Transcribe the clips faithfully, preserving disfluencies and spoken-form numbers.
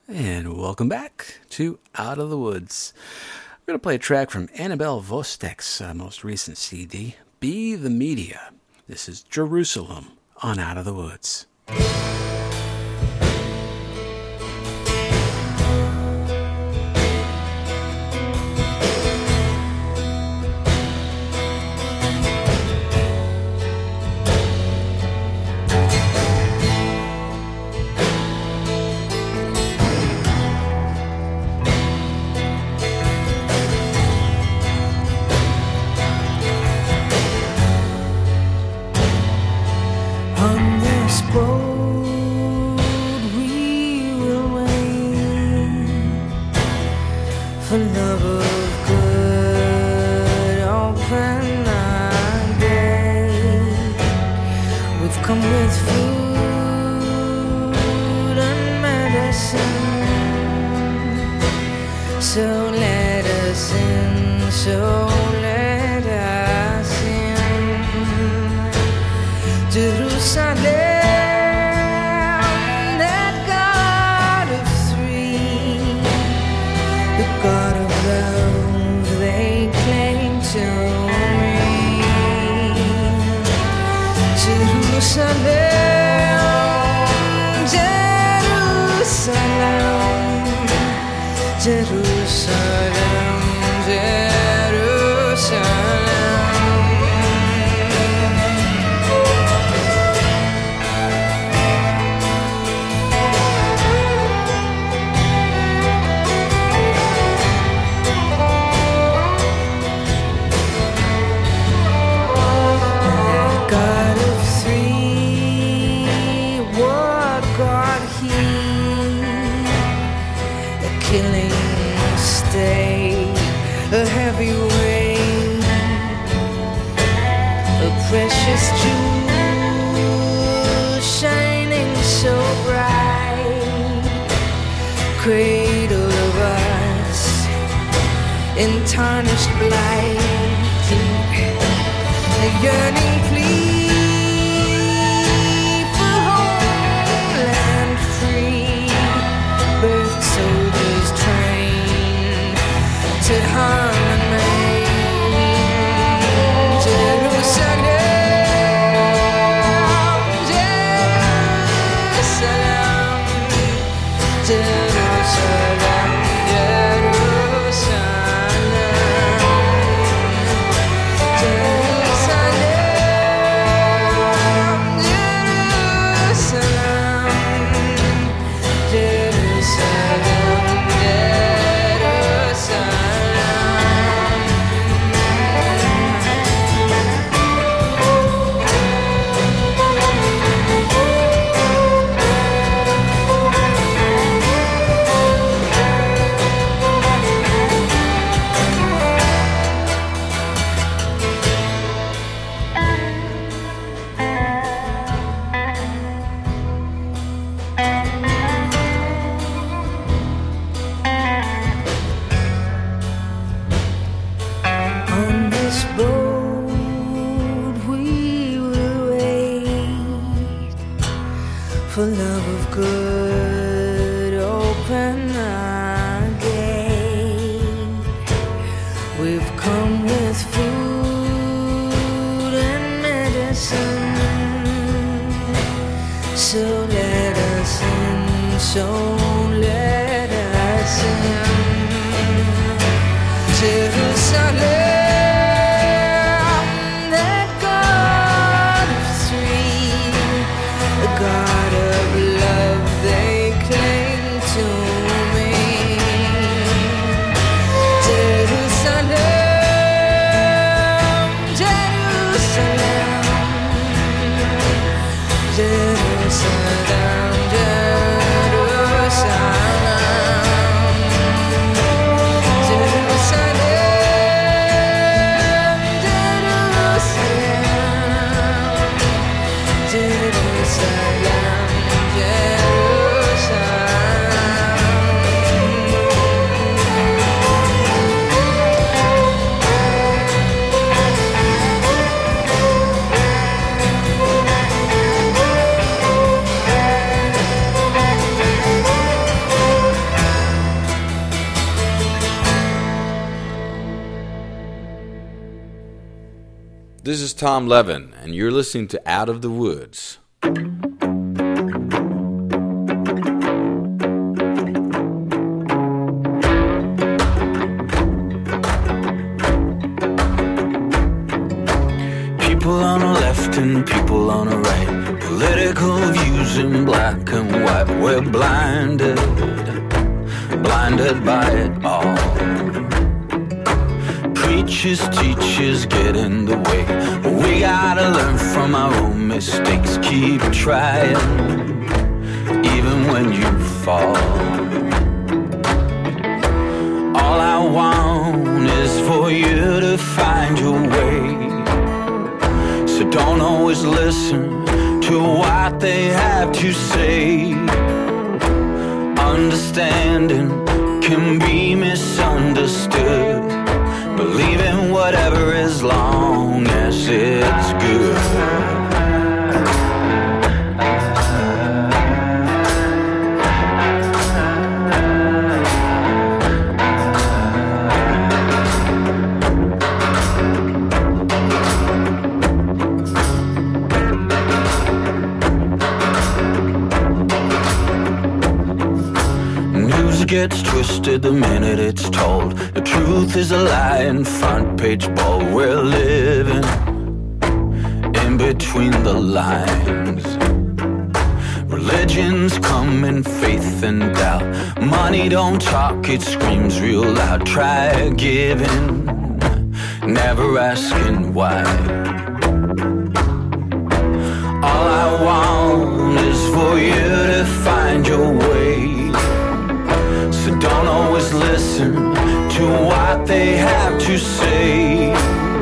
And welcome back to Out of the Woods. We're going to play a track from Annabelle Vostek's uh, most recent C D, Be the Media. This is Jerusalem on Out of the Woods. Jerusalem, Jerusalem. This is Tom Levin, and you're listening to Out of the Woods. People on the left and people on the right, political views in black and white. We're blinded, blinded by it all. Preachers, teachers get in the way. We gotta learn from our own mistakes. Keep trying, even when you fall. All I want is for you to find your way. So don't always listen to what they have to say. Understanding can be misunderstood. Believe in whatever as long as it's good. Gets twisted the minute it's told. The truth is a lie in front page bold. We're living in between the lines. Religions come in faith and doubt. Money don't talk, it screams real loud. Try giving, never asking why. All I want is for you to find your way. So don't always listen to what they have to say.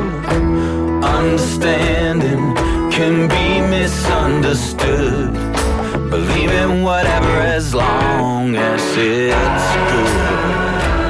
Understanding can be misunderstood. Believe in whatever as long as it's good.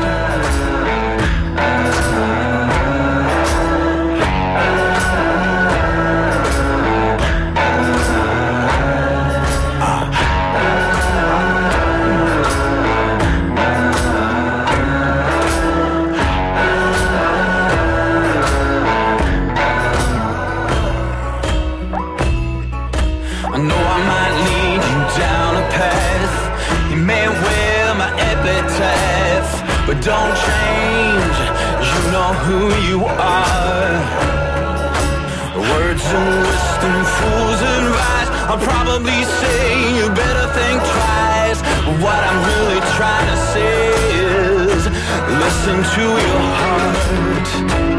But don't change, you know who you are. Words of wisdom, fools advice. I'll probably say you better think twice. But what I'm really trying to say is listen to your heart.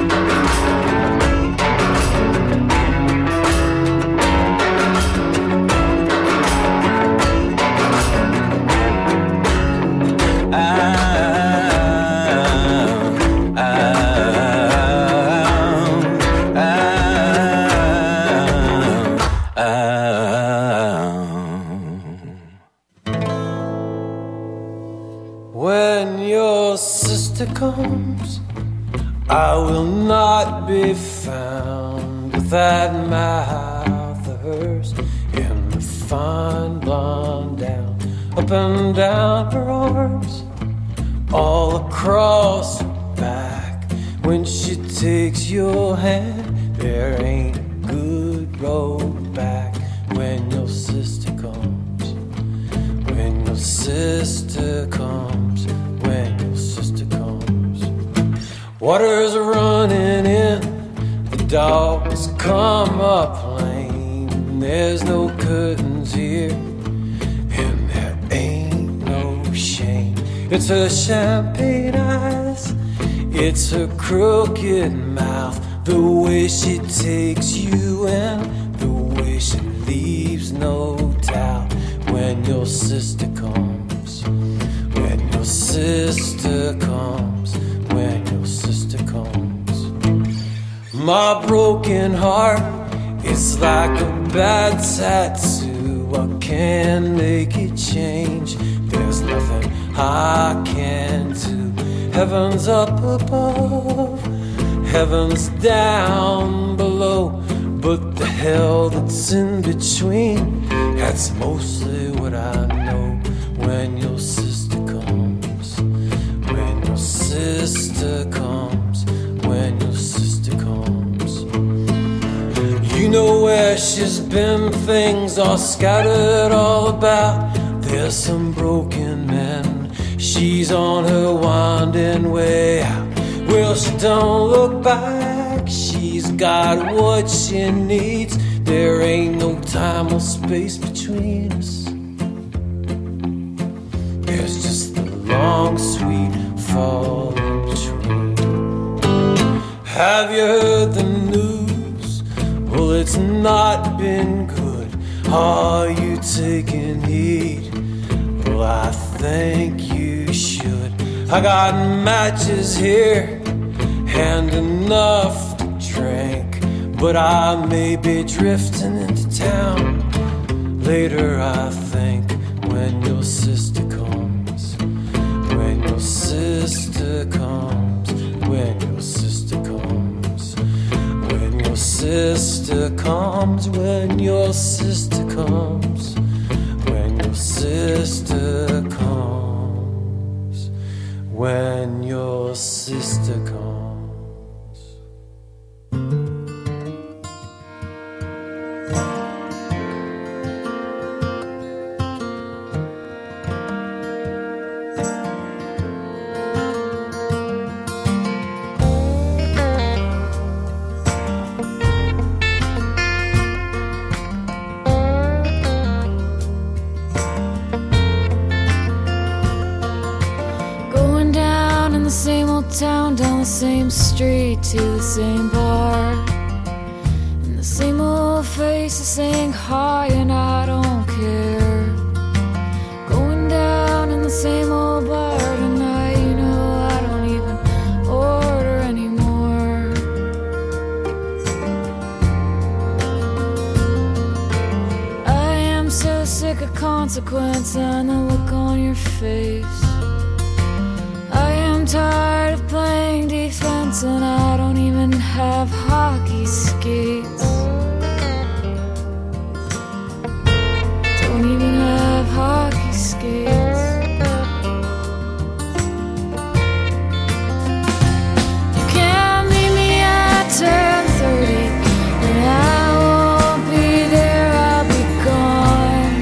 Comes, I will not be found with that mouth of hers and the fine blonde down, up and down her arms, all across her back. When she takes your hand, there ain't a good road back. When your sister comes, when your sister comes, when your sister comes. Water's running in, the dogs come up lane. There's no curtains here, and there ain't no shame. It's her champagne eyes, it's her crooked mouth, the way she takes you in, the way she leaves no doubt. When your sister comes, when your sister comes, when your sister comes. My broken heart is like a bad tattoo. I can't make it change. There's nothing I can do. Heaven's up above, heaven's down below, but the hell that's in between, that's mostly what I know. When your sister comes, when your sister comes, when your sister comes. just been things all scattered all about. There's some broken men, she's on her winding way out. Well, she don't look back, she's got what she needs. There ain't no time or space between us. There's just the long, sweet fall in between. Have you heard the news? Well, it's not been good. Are you taking heed? Well, I think you should. I got matches here and enough to drink, but I may be drifting into town later, I think, when your sister comes. When your sister comes. When your sister comes. When your sister comes. When your sister comes. When your sister comes. When your sister comes. Town, down the same street to the same bar, and the same old faces saying hi and I don't care. Going down in the same old bar tonight, you know I don't even order anymore. I am so sick of consequence and the look on your face. I'm tired of playing defense and I don't even have hockey skates. Don't even have hockey skates. You can't meet me at ten thirty and I won't be there, I'll be gone.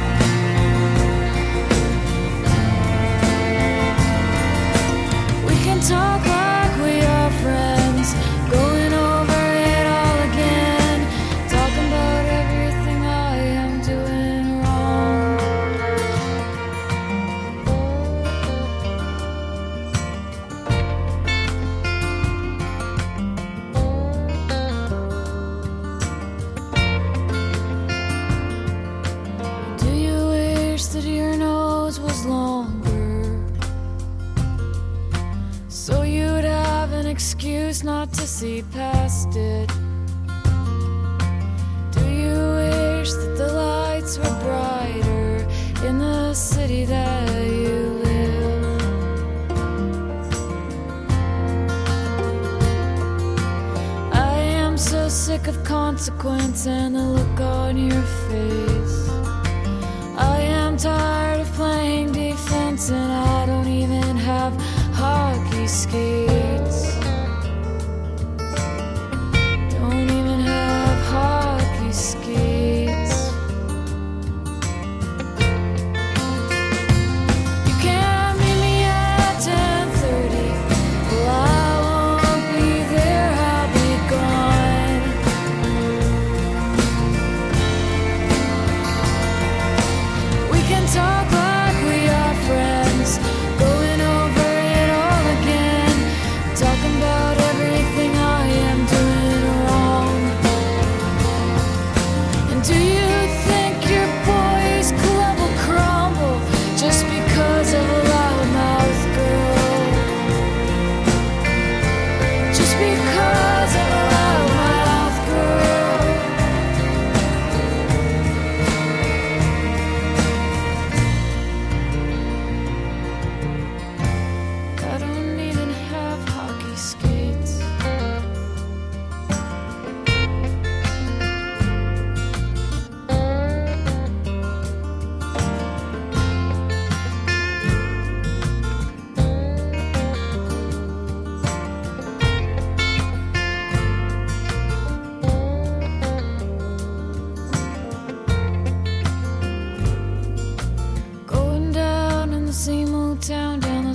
We can talk like we are friends, going over it all again, talking about everything I am doing wrong. Do you wish that your nose was longer, so you'd have an excuse not to see past it? Do you wish that the lights were brighter in the city that you live? I am so sick of consequence and the look on your face. I am tired of playing defense and I don't even have hockey skates. Don't even have hockey skates. You can't meet me at ten thirty. Well, I won't be there, I'll be gone. We can talk like we are friends, going over it all again,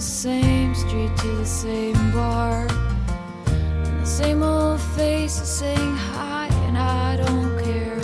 same street to the same bar. And the same old faces saying hi, and I don't care.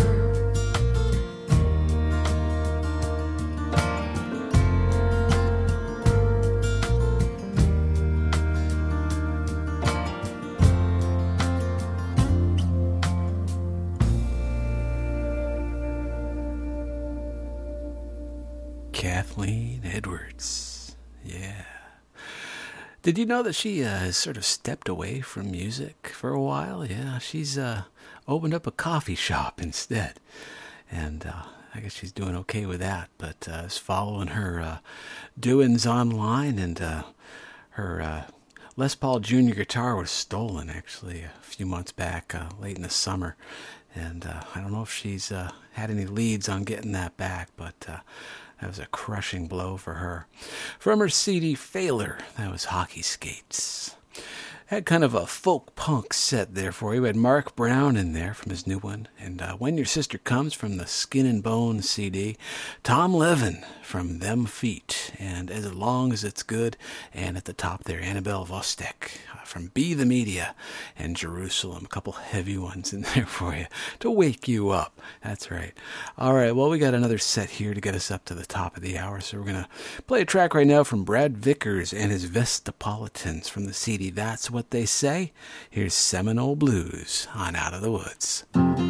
Kathleen Edwards. Yeah. Did you know that she uh, has sort of stepped away from music for a while? Yeah, she's uh, opened up a coffee shop instead. And uh, I guess she's doing okay with that. But uh, I was following her uh, doings online, and uh, her uh, Les Paul Junior guitar was stolen, actually, a few months back, uh, late in the summer. And uh, I don't know if she's uh, had any leads on getting that back, but uh, that was a crushing blow for her. From her C D Failure, that was Hockey Skates. Had kind of a folk punk set there for you. We had Mark Brown in there from his new one. And uh, When Your Sister Comes from the Skin and Bone C D. Tom Levin from Them Feet. And As Long as It's Good. And at the top there, Annabelle Vostek uh, from Be the Media and Jerusalem. A couple heavy ones in there for you to wake you up. That's right. All right, well, we got another set here to get us up to the top of the hour. So we're going to play a track right now from Brad Vickers and his Vestapolitans from the C D That's What They Say. Here's Seminole Blues on Out of the Woods.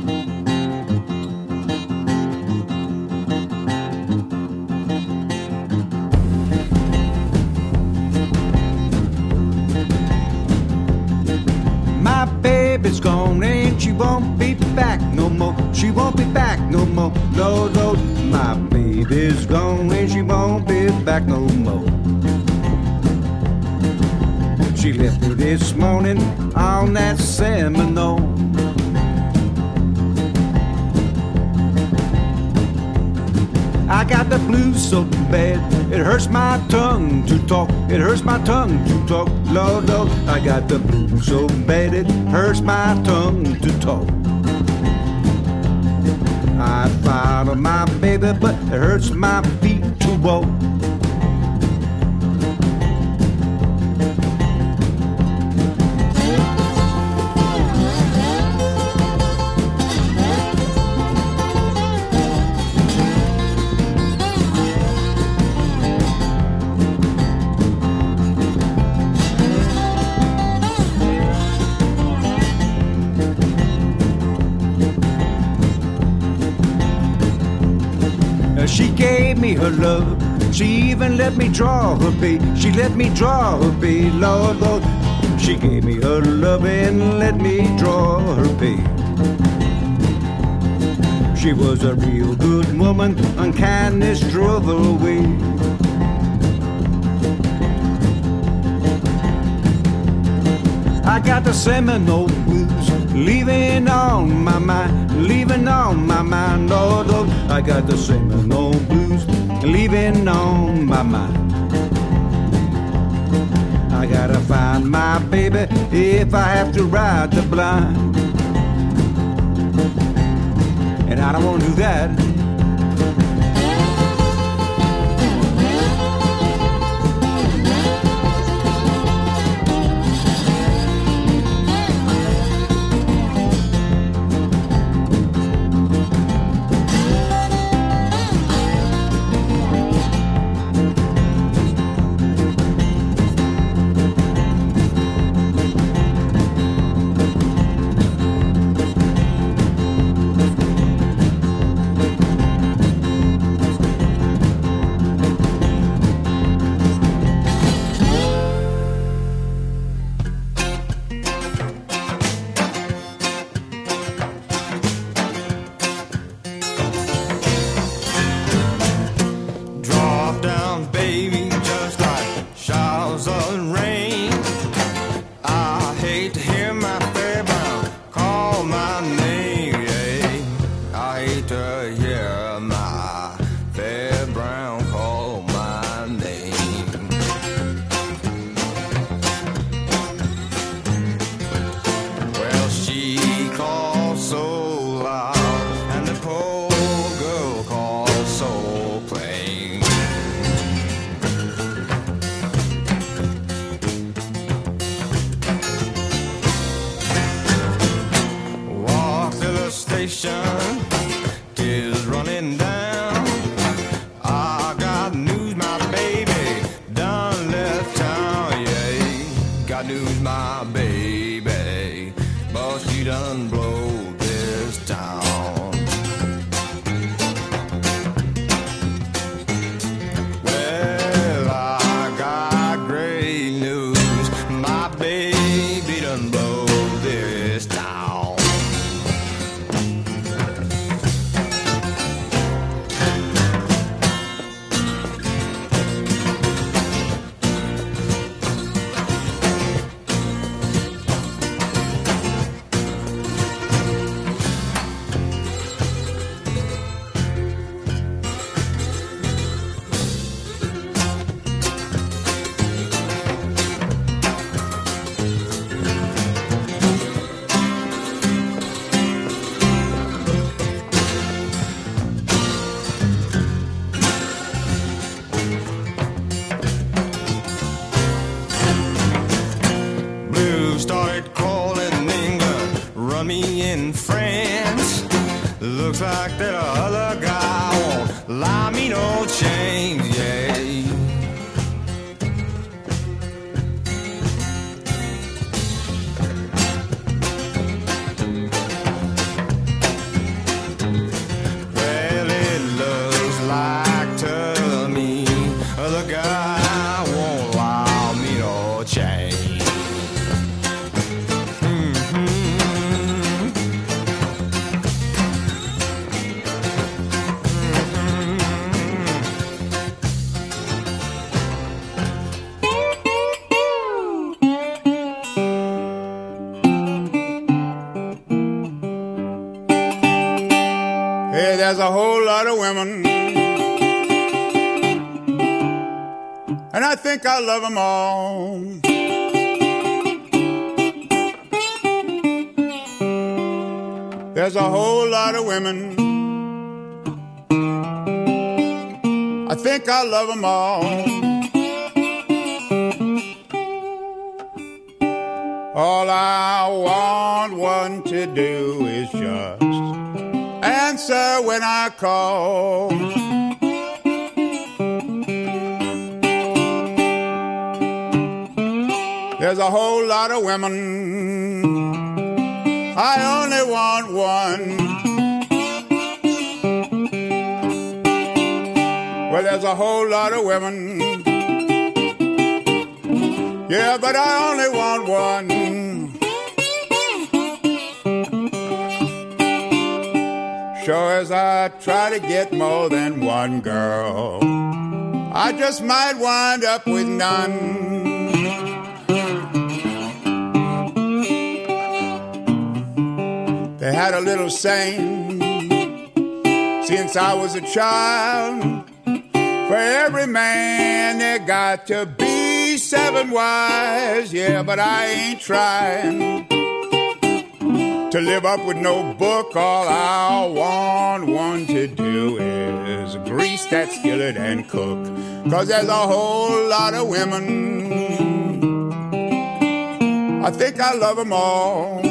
My baby's gone and she won't be back no more. She won't be back no more. No, no, my baby's gone and she won't be back no more. She left me this morning on that Seminole. I got the blues so bad, it hurts my tongue to talk. It hurts my tongue to talk. Lord, Lord, I got the blues so bad, it hurts my tongue to talk. I follow my baby, but it hurts my feet to walk. She gave me her love. She even let me draw her baby. She let me draw her baby, Lord, Lord. She gave me her love and let me draw her baby. She was a real good woman, unkindness drove her away. I got the Seminole blues, leaving on my mind, leaving on my mind, Lord, Lord. I got the Seminole blues, leaving on my mind. I gotta find my baby if I have to ride the blind. And I don't wanna do that. got news, my baby, but she done blow this town. Well, I got great news, my baby done blow this town. Started calling England, run me in France. Looks like that other guy won't lie me no change, yeah. Well, it looks like to me the guy won't allow me no change. There's a whole lot of women, and I think I love them all. There's a whole lot of women, I think I love them all. All I want one to do is just answer when I call. There's a whole lot of women, I only want one. Well, there's a whole lot of women, yeah, but I only want one. Sure as I try to get more than one girl, I just might wind up with none. They had a little saying, since I was a child, for every man there got to be seven wives. Yeah, but I ain't trying to live up with no book. All I want one to do is grease that skillet and cook. 'Cause there's a whole lot of women, I think I love them all.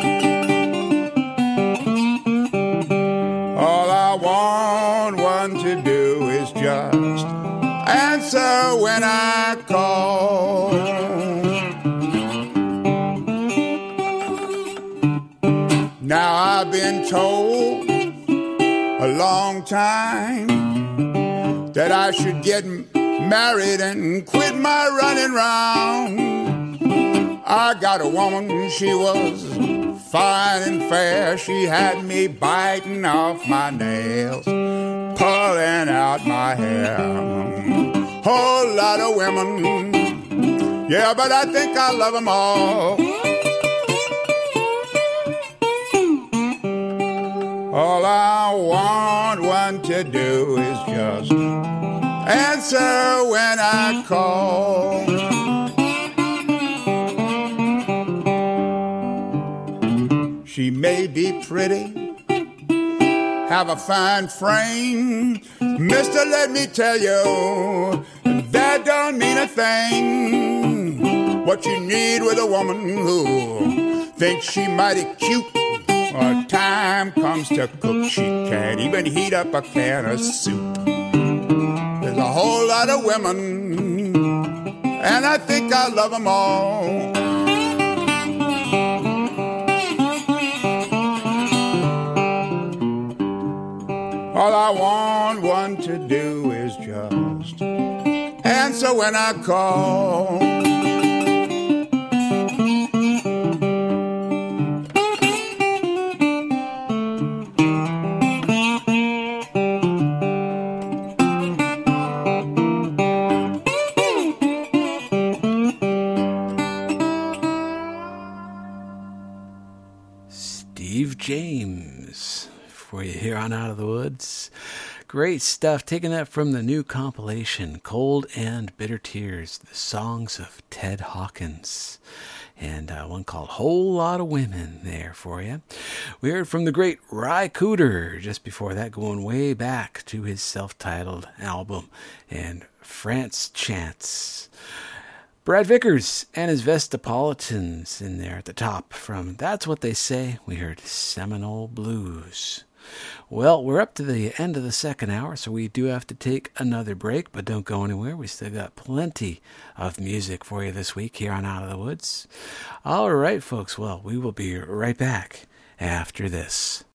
All I want one to do is just answer when I call. Now I've been told a long time that I should get married and quit my running round. I got a woman, she was fine and fair. She had me biting off my nails, pulling out my hair. Whole lot of women, yeah, but I think I love them all. All I want one to do is just answer when I call. She may be pretty, have a fine frame, mister, let me tell you, that don't mean a thing. What you need with a woman who thinks she mighty cute, when time comes to cook, she can't even heat up a can of soup. There's a whole lot of women, and I think I love them all. All I want one to do is just answer when I call. Steve James for you here on Out of the Woods. Great stuff. Taking that from the new compilation, Cold and Bitter Tears, the songs of Ted Hawkins. And uh, one called Whole Lot of Women there for you. We heard from the great Ry Cooder just before that, going way back to his self-titled album, and France Chants. Brad Vickers and his Vestapolitans in there at the top from That's What They Say. We heard Seminole Blues. Well, we're up to the end of the second hour, so we do have to take another break, but don't go anywhere. We still got plenty of music for you this week here on Out of the Woods. All right, folks. Well, we will be right back after this.